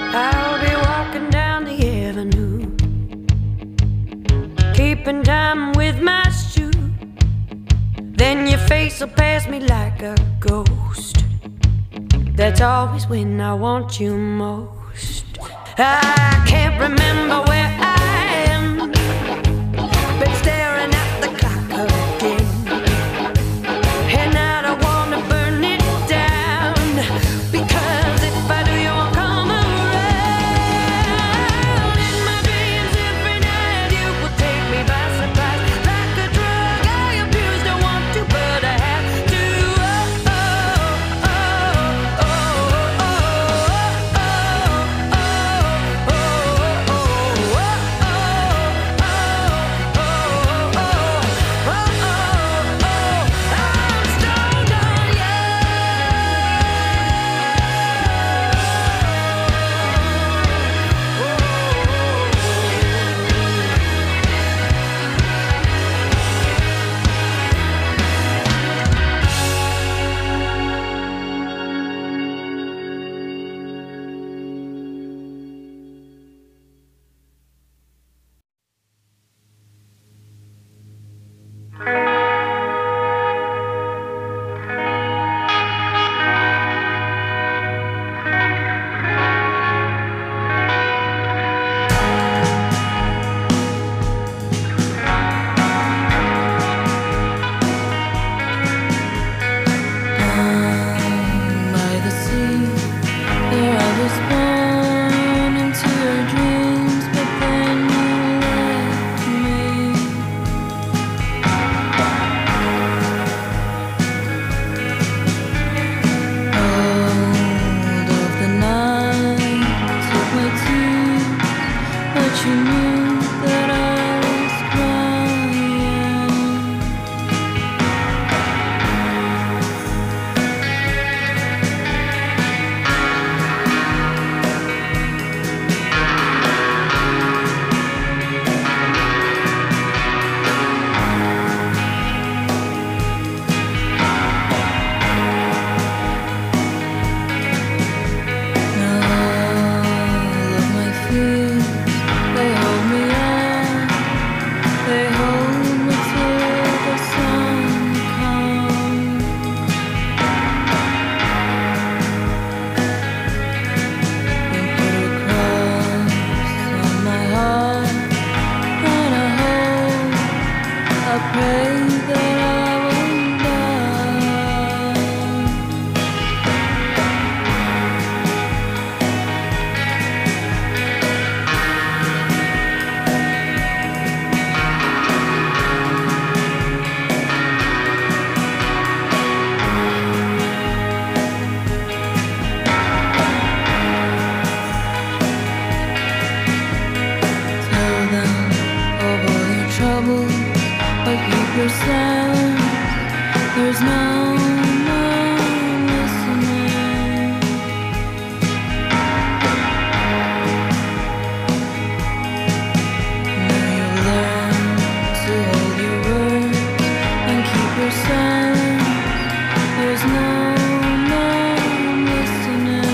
I'll be walking down the avenue, keeping time with my shoe. Then your face will pass me like a ghost. That's always when I want you most. I can't remember where I am, been staring at the clock again, and I don't wanna burn it down, because if I do you won't come around. In my dreams every night you will take me by surprise, like a drug I abuse, don't want to but I have to. There's no more listening. Now you learn to hold your words and keep your silence. There's no more listening.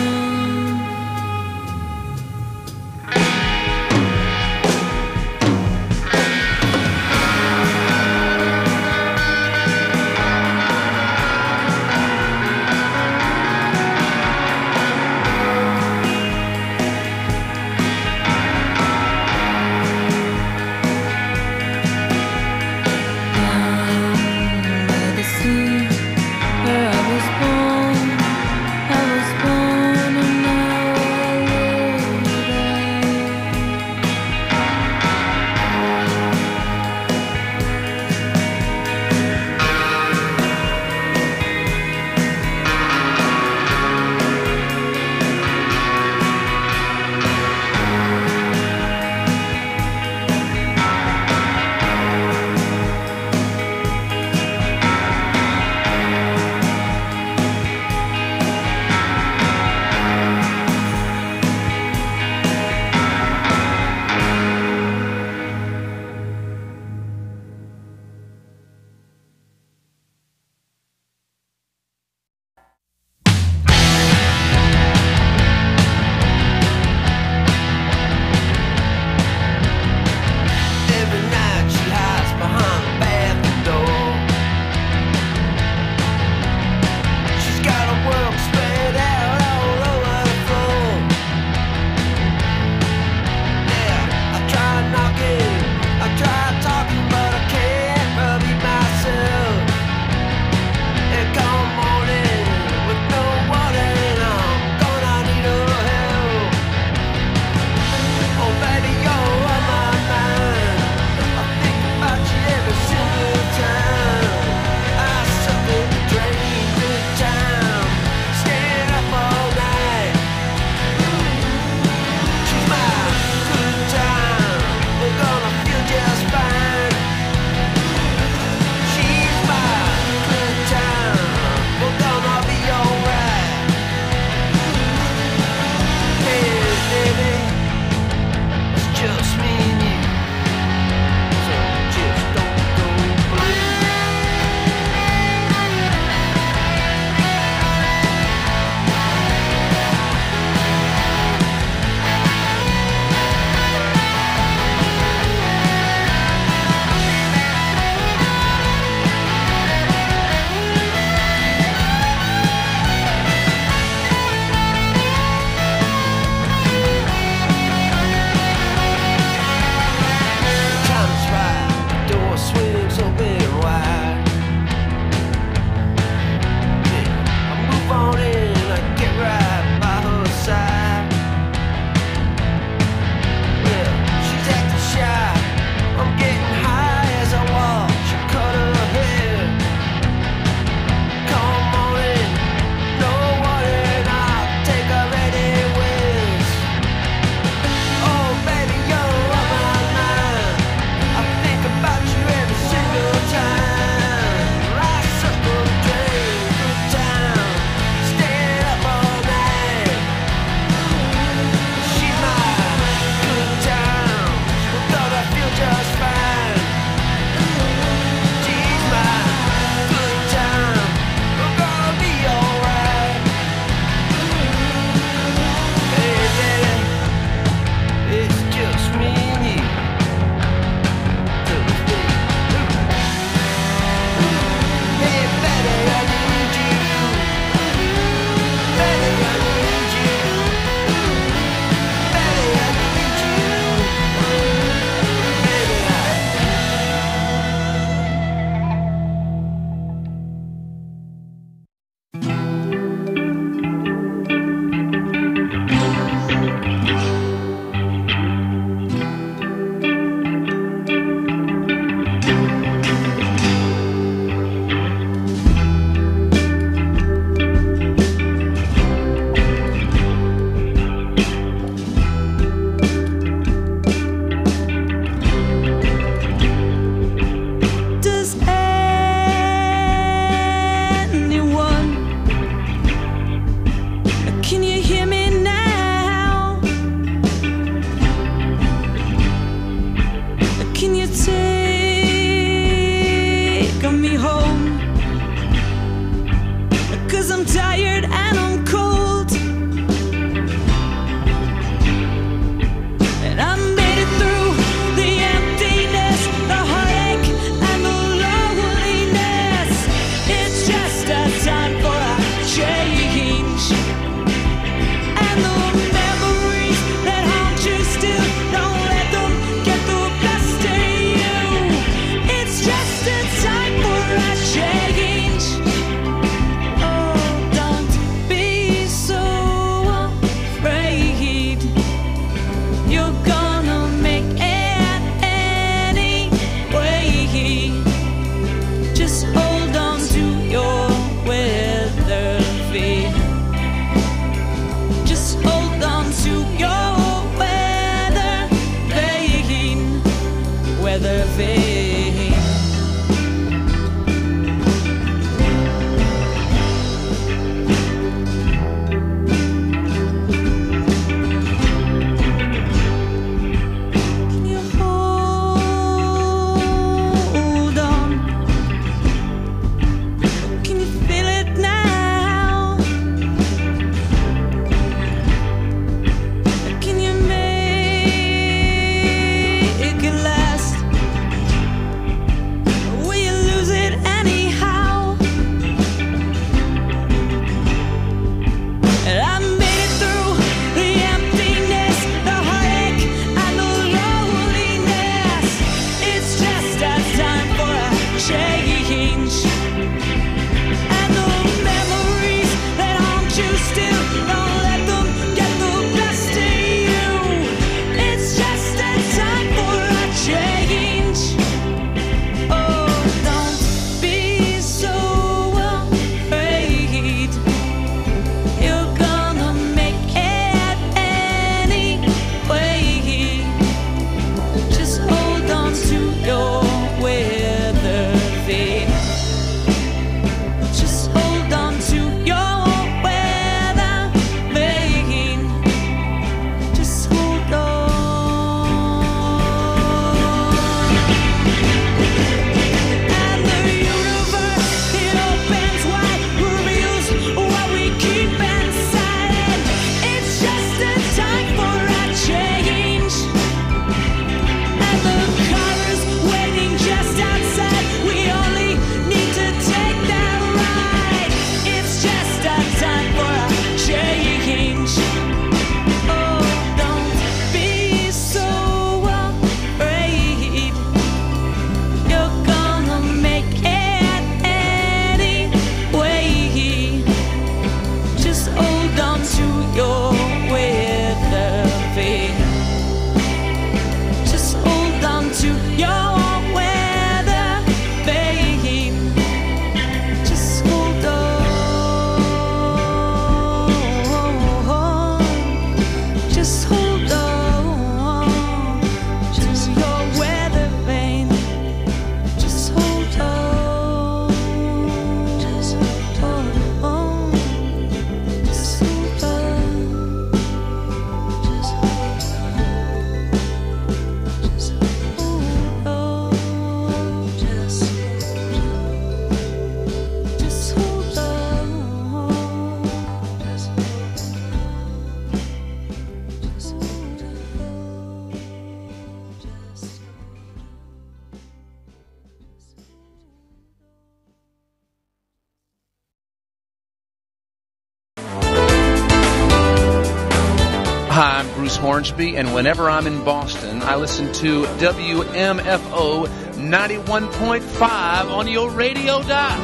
Bruce Hornsby, and whenever I'm in Boston, I listen to WMFO 91.5 on your radio dial.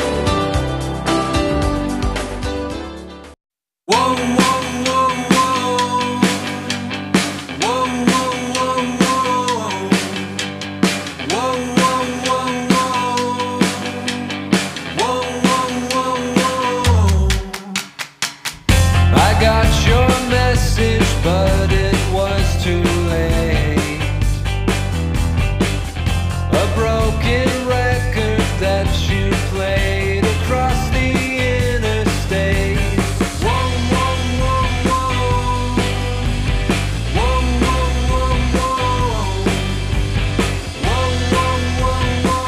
Whoa, whoa, whoa, whoa. Whoa, whoa, whoa, whoa. Whoa, whoa, whoa, whoa. Whoa, whoa, whoa, whoa. I got your message, but it was too late. A broken record that you played across the interstate. Whoa, whoa, whoa, whoa. Whoa, whoa, whoa, whoa. Whoa, whoa, whoa, whoa.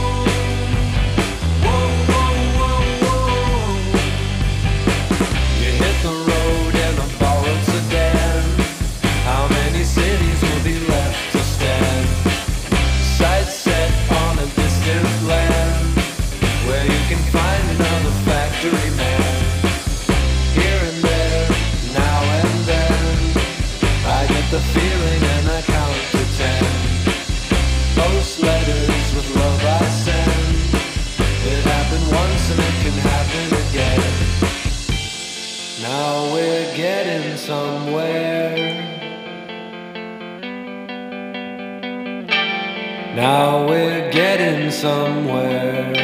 Whoa, whoa, whoa, whoa. You hit the road in a borrowed sedan. How many cities will be left to stand? Sights set on a distant land, where you can find another factory man. Here and there, now and then, I get the feeling and I count to 10. Post letters with love I send. It happened once and it can happen again. Now we're getting somewhere. Now we're getting somewhere.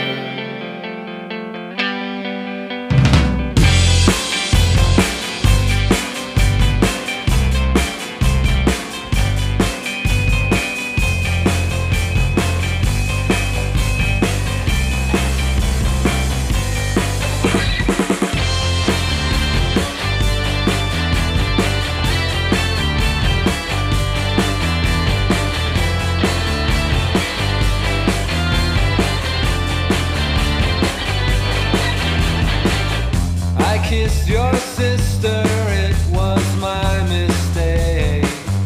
I kissed your sister, it was my mistake.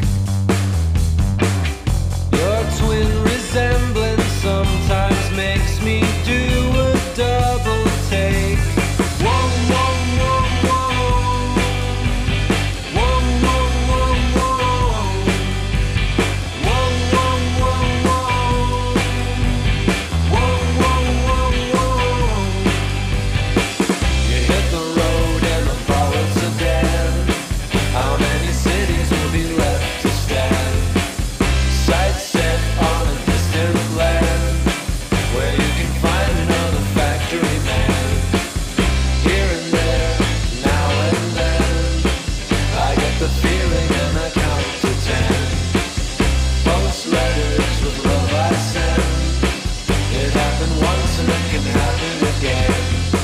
Your twin resemblance sometimes makes me do a double take. Whoa, whoa, whoa, whoa. Whoa, whoa, whoa, whoa. Whoa, whoa, whoa, whoa. Whoa, whoa, whoa, whoa. You hit the road in a borrowed sedan. How many cities will be left to stand? Sights set on a distant land, where you can find another factory man. Here and there, now and then, I get the feeling and I count to 10. Post letters with love I send. It happened once and it can happen again.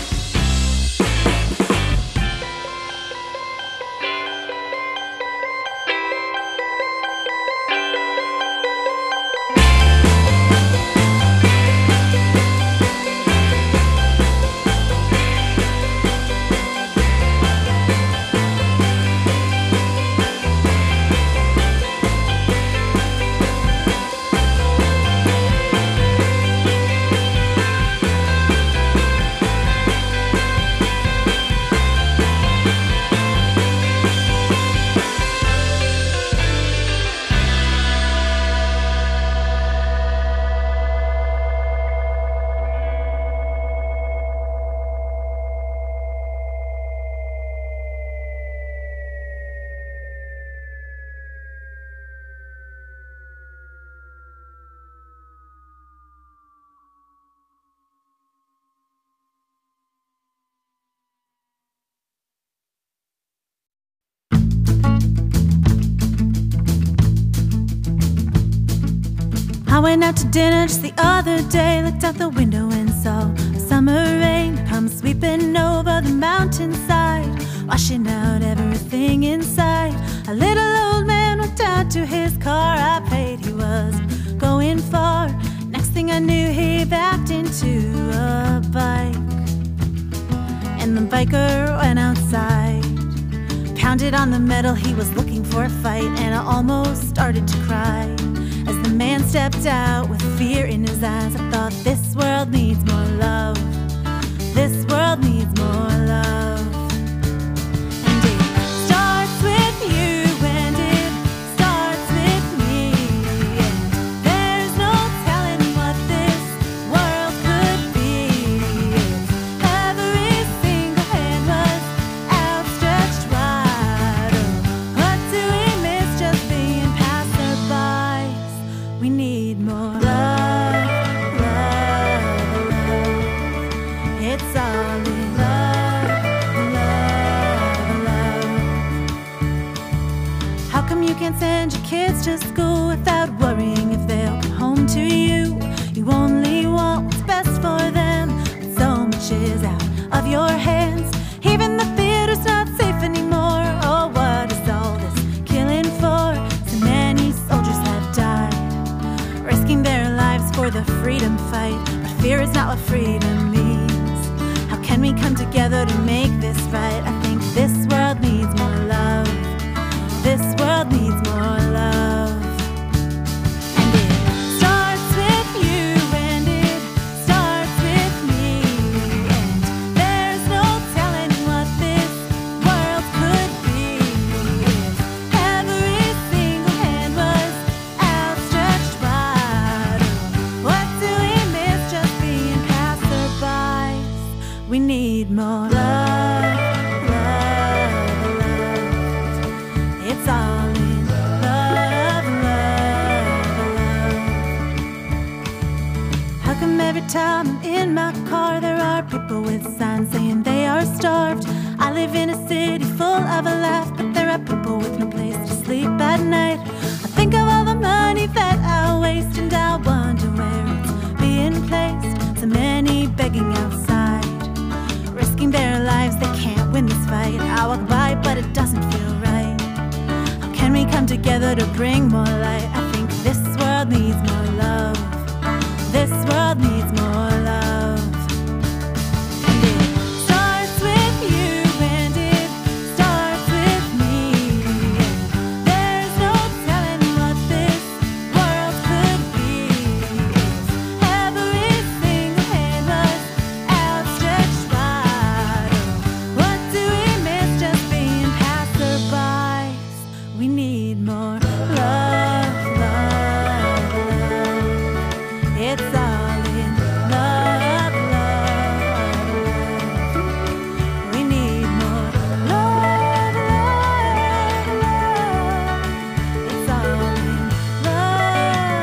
I went out to dinner just the other day, looked out the window and saw a summer rain come sweeping over the mountainside, washing out everything inside. A little old man walked out to his car. I prayed he was going far. Next thing I knew, he backed into a bike, and the biker went outside, pounded on the metal. He was looking for a fight, and I almost started to cry as the man stepped out with fear in his eyes. I thought, this world needs more love. This world needs more love. And it starts with you and can't send your kids to school without worrying if they'll come home to you. You only want what's best for them, but so much is out of your hands. Even the theater's not safe anymore. Oh, what is all this killing for? So many soldiers have died, risking their lives for the freedom fight. But fear is not what freedom means. How can we come together to make this right? I think this world needs more love. This world needs more love. And it starts with you, and it starts with me. And there's no telling what this world could be if every single hand was outstretched wide. What do we miss just being passerbys? We need more love, love, love. It's all in love, love, love. How come every time I'm in my car there are people with signs saying they are starved? I live in a city full of a laugh, but there are people with no place to sleep at night. I think of all the money that I waste, and I wonder where it's being placed. So many begging outside, risking their lives, they can't win this fight. I walk by, but it doesn't feel right. How can we come together to bring more light? I think this world needs more love. This world needs more love. And it starts with you, and it starts with me. And there's no telling what this world could be if every single hand was outstretched wide. What do we miss just being passerbys? We need more love, love, love. It's all in love, love, love. We need more love, love, love. It's all in love.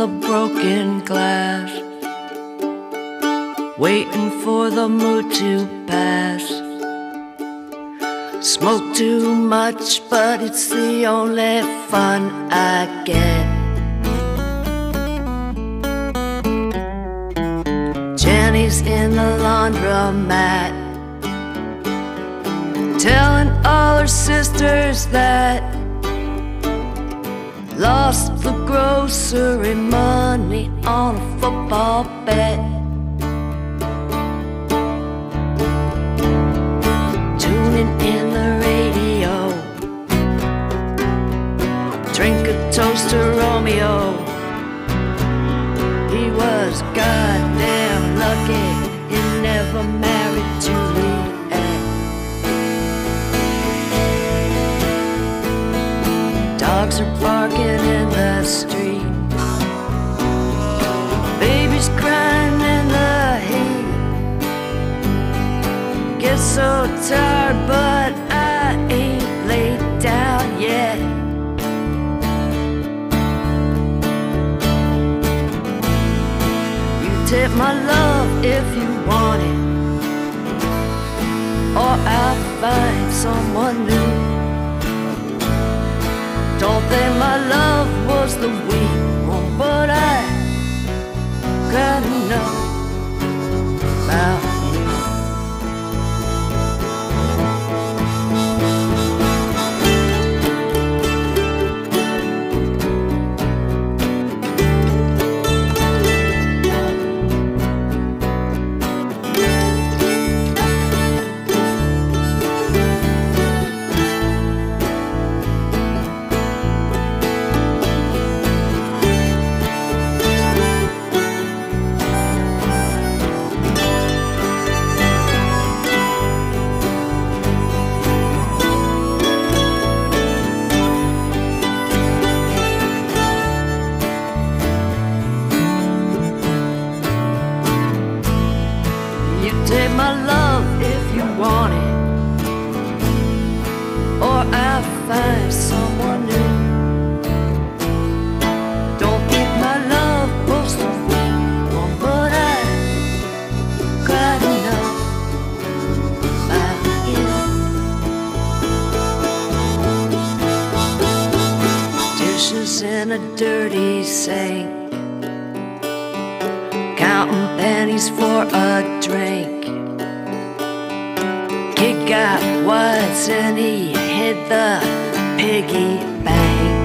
the broken glass, waiting for the mood to pass. Smoke too much, but it's the only fun I get. Jenny's in the laundromat, telling all her sisters that lost the grocery money on a football bet. Tuning in the radio, drink a toast to Romeo. He was goddamn lucky he never married Juliet. Dogs are barking in the street, babies crying in the heat. Get so tired, but I ain't laid down yet. You take my love if you want it, or I'll find someone new. Don't think my love was the weak one, but I gotta know about you. Take my love if you want it, or I'll find someone new. Don't think my love was the weak one, but I gotta know about you. Dishes in a dirty sink, counting pennies for a drink. He got wise and he hit the piggy bank.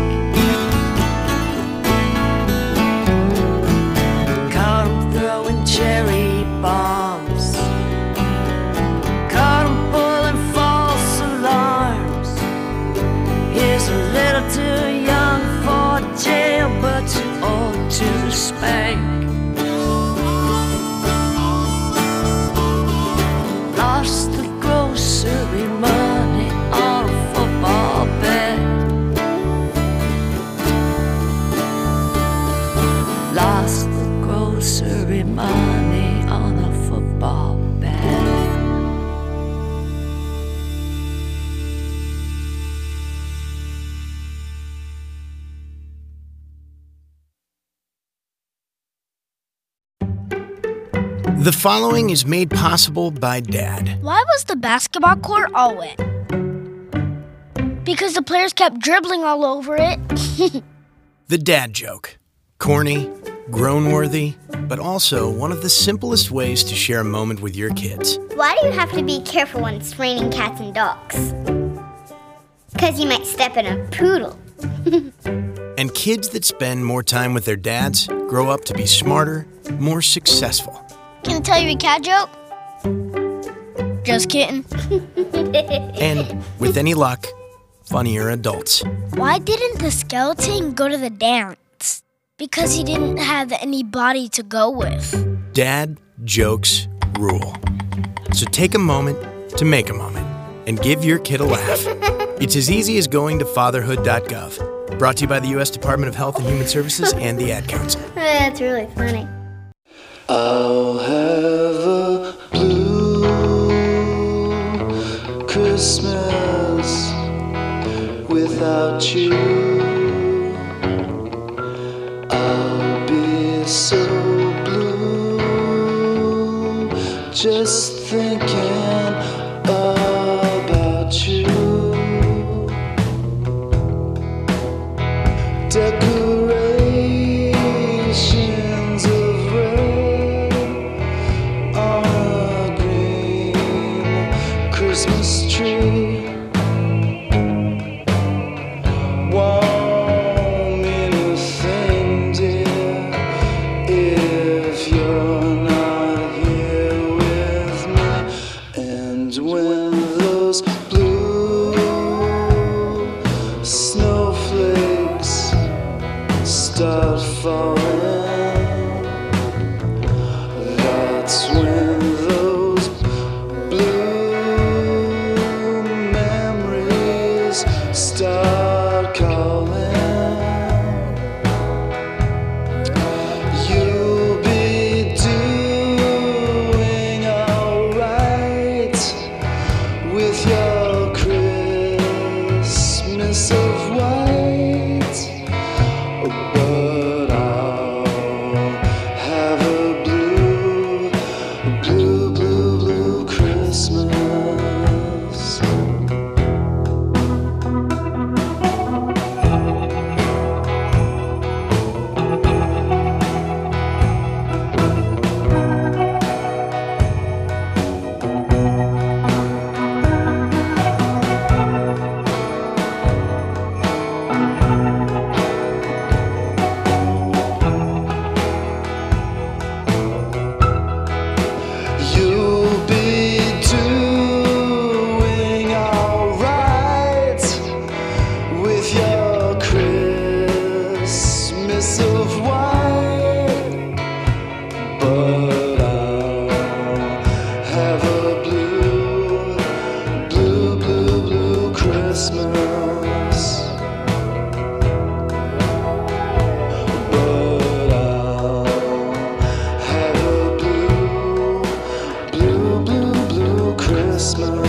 Caught him throwing cherry bombs, caught him pulling false alarms. He's a little too young for jail, but too old to spank. Lost the grocery money on a football bet. Lost the grocery money on a football bet. The following is made possible by Dad. Why was the basketball court all wet? Because the players kept dribbling all over it. The dad joke. Corny, grown-worthy, but also one of the simplest ways to share a moment with your kids. Why do you have to be careful when it's raining cats and dogs? Because you might step in a poodle. And kids that spend more time with their dads grow up to be smarter, more successful. Can I tell you a cat joke? Just kidding. And, with any luck, funnier adults. Why didn't the skeleton go to the dance? Because he didn't have any body to go with. Dad jokes rule. So take a moment to make a moment and give your kid a laugh. It's as easy as going to fatherhood.gov. Brought to you by the U.S. Department of Health and Human Services and the Ad Council. That's really funny. I'll have a blue Christmas without you. I'll be just thinking about you. Decorations of red on a green Christmas tree. Won't mean a thing, dear, if you're not here with me. And when those blue snowflakes start falling, that's when those blue memories start calling. You'll be doing alright with your Christmas of white, but I'll have a blue, blue, blue, blue Christmas. You'll be doing alright with your Christmas of white, but I'll have a blue, blue, blue, blue Christmas. But I'll have a blue, blue, blue, blue Christmas.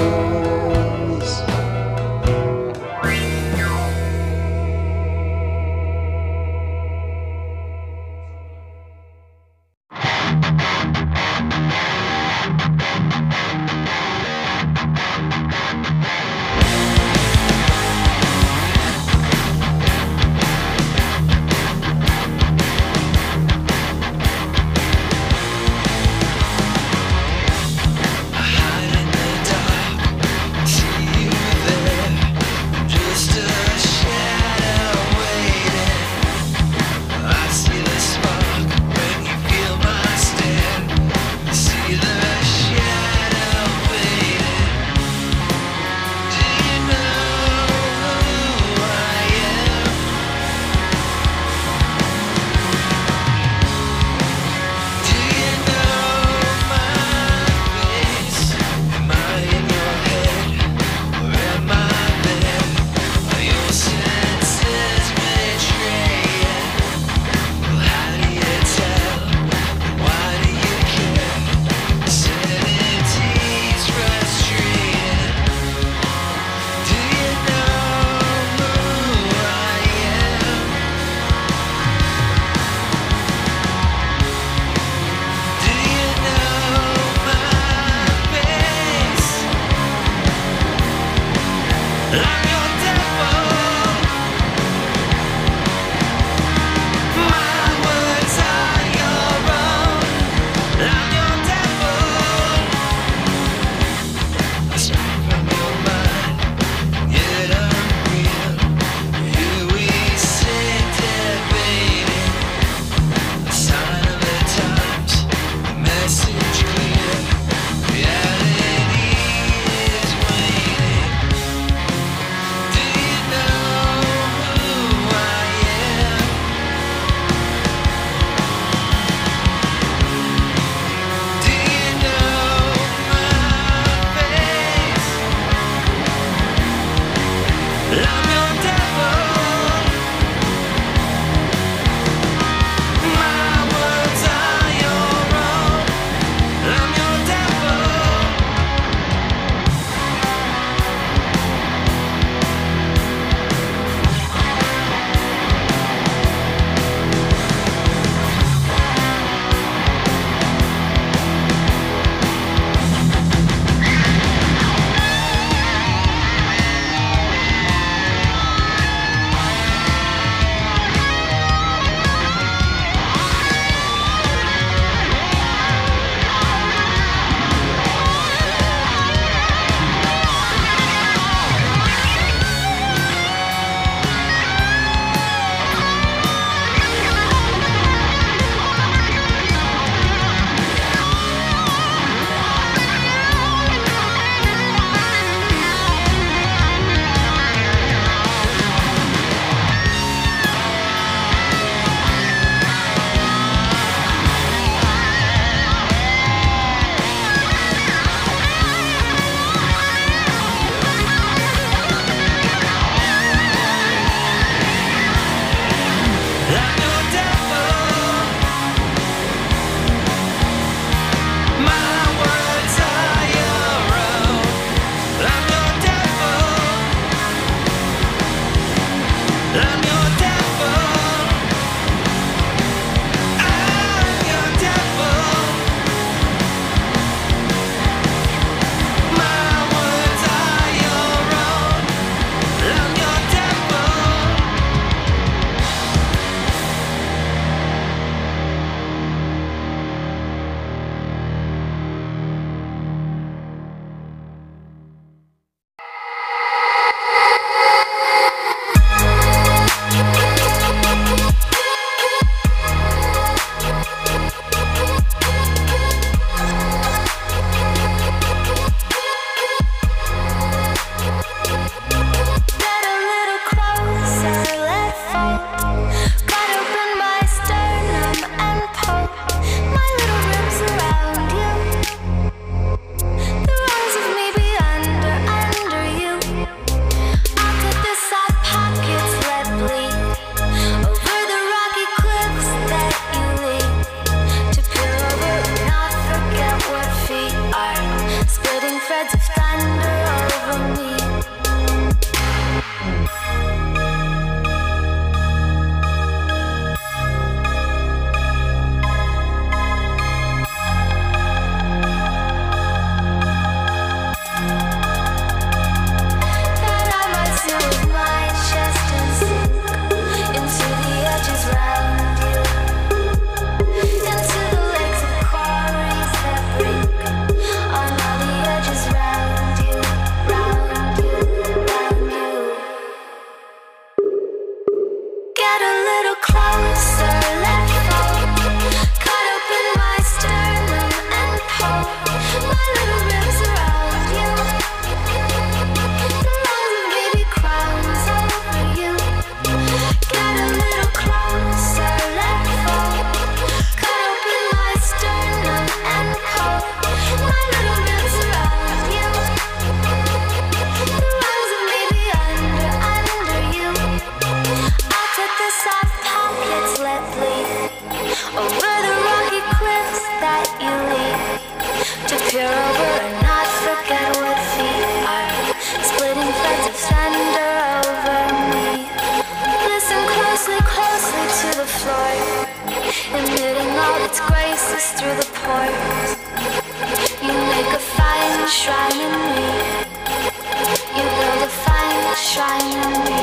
shrine in me. You build a fine shrine in me.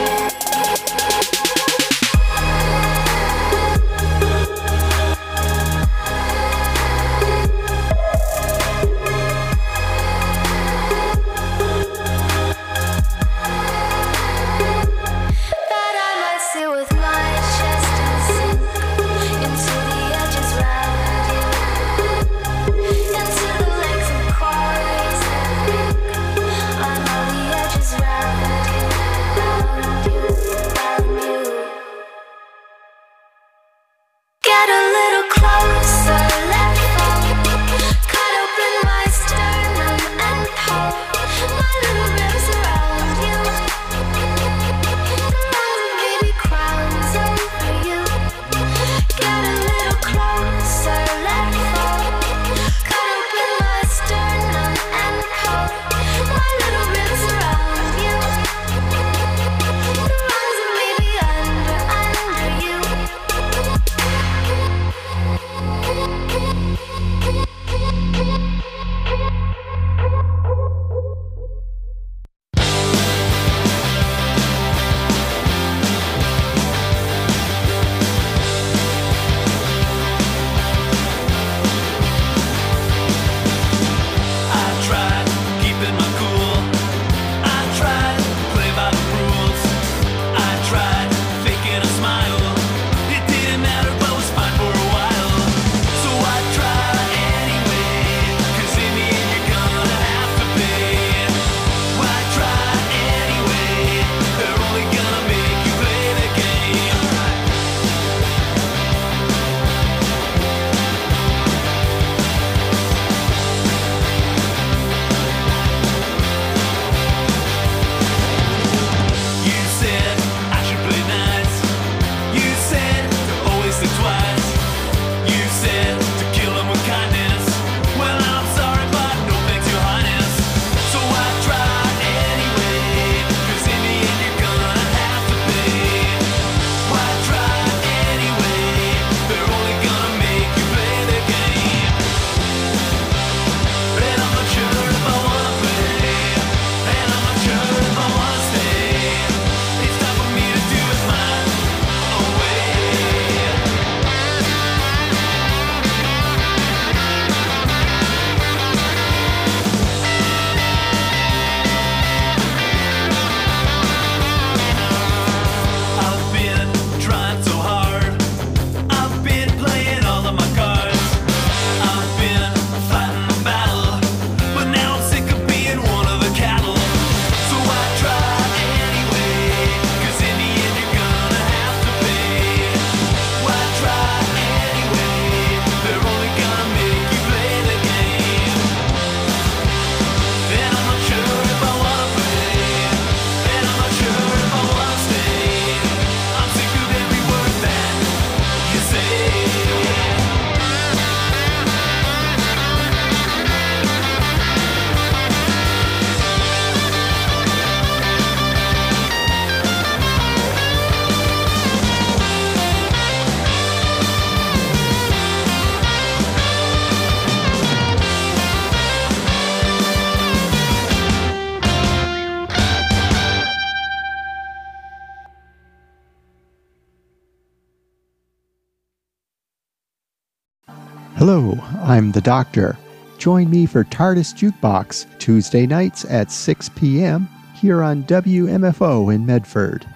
Hello, I'm the Doctor. Join me for TARDIS Jukebox, Tuesday nights at 6 p.m. here on WMFO in Medford.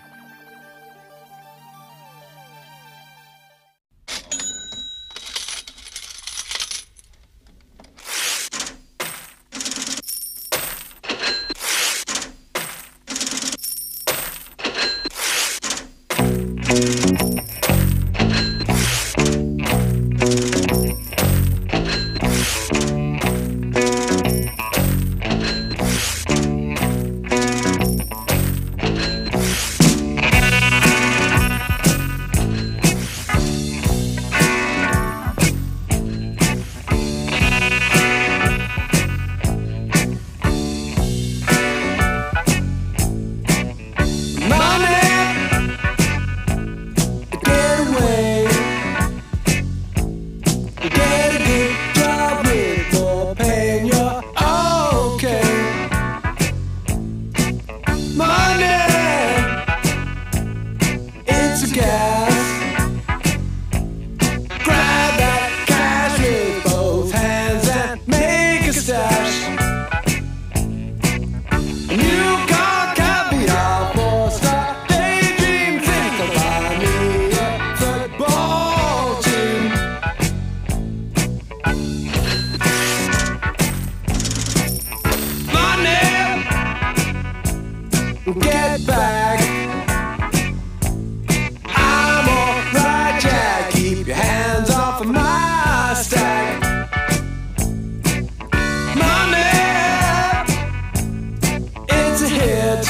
hit.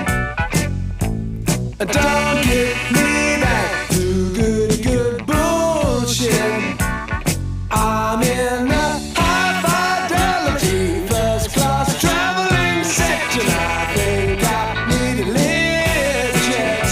Don't get me back to good bullshit. I'm in a high fidelity first class traveling section. I think I need a lift jet.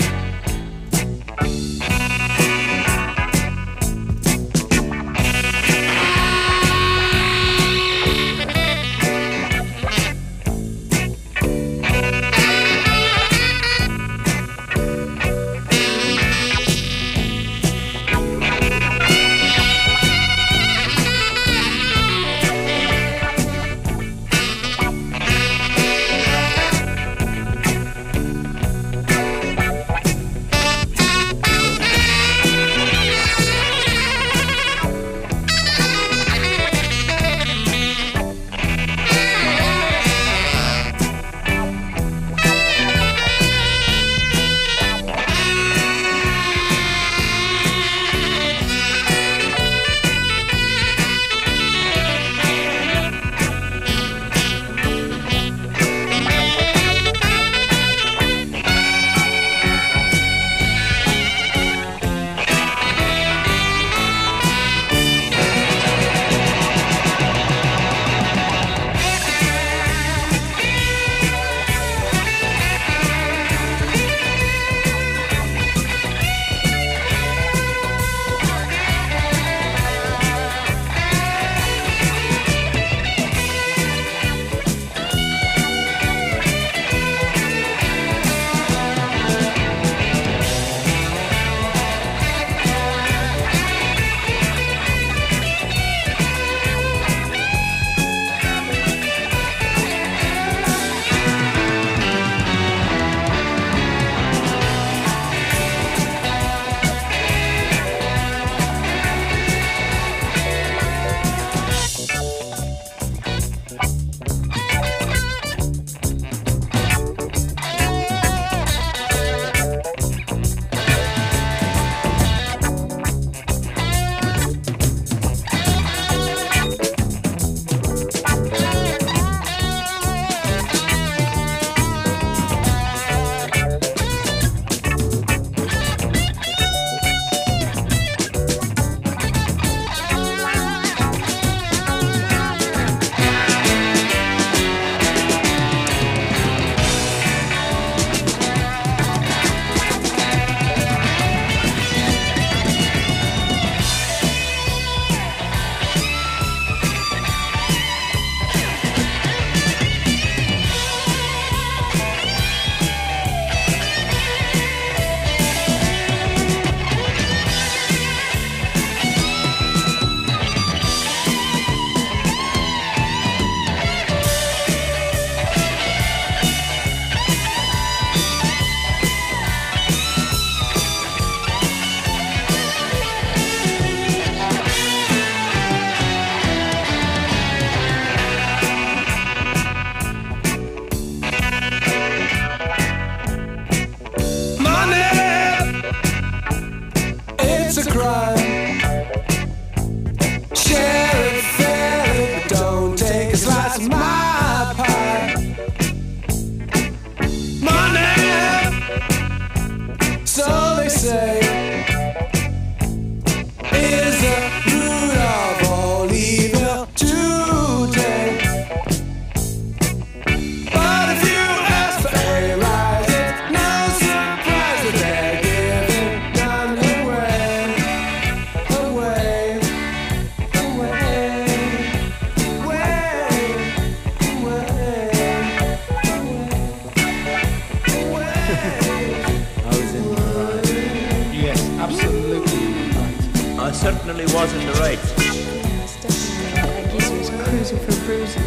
certainly was in the right. Yes, definitely. I guess he was cruising for bruising.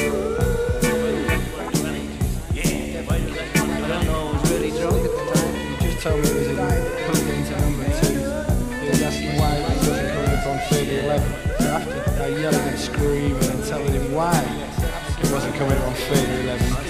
I don't know, I was really drunk at the time. He just told me it was plugged into number 2. He was asking why it wasn't coming up on 3011. So after I yelling and screaming and telling him why it wasn't coming up on 3011.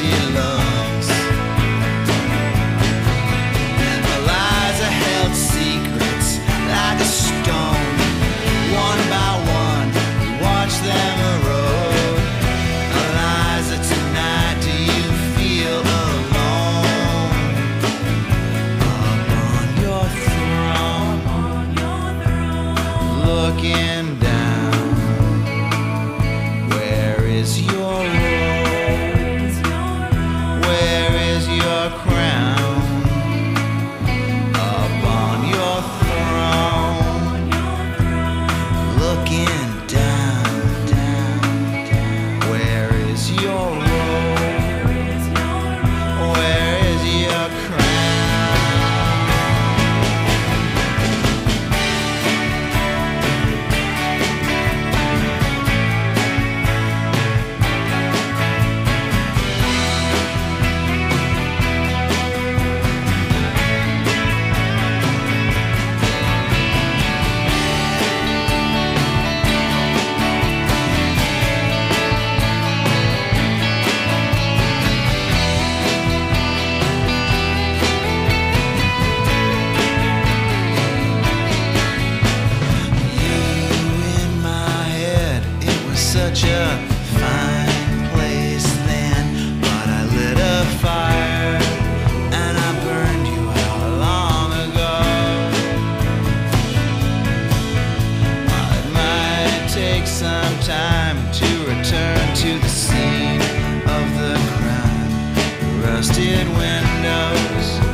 empty lungs. Eliza held secrets like a stone. One by one, we watched them erode. Eliza, tonight, do you feel alone? Up on your throne, looking down. Where is your robe? Where is your crown? Up on your throne, looking down, down, down. Where is your robe? Where is your such a fine place then, but I lit a fire and I burned you out long ago. It might take some time to return to the scene of the crime. Rusted windows,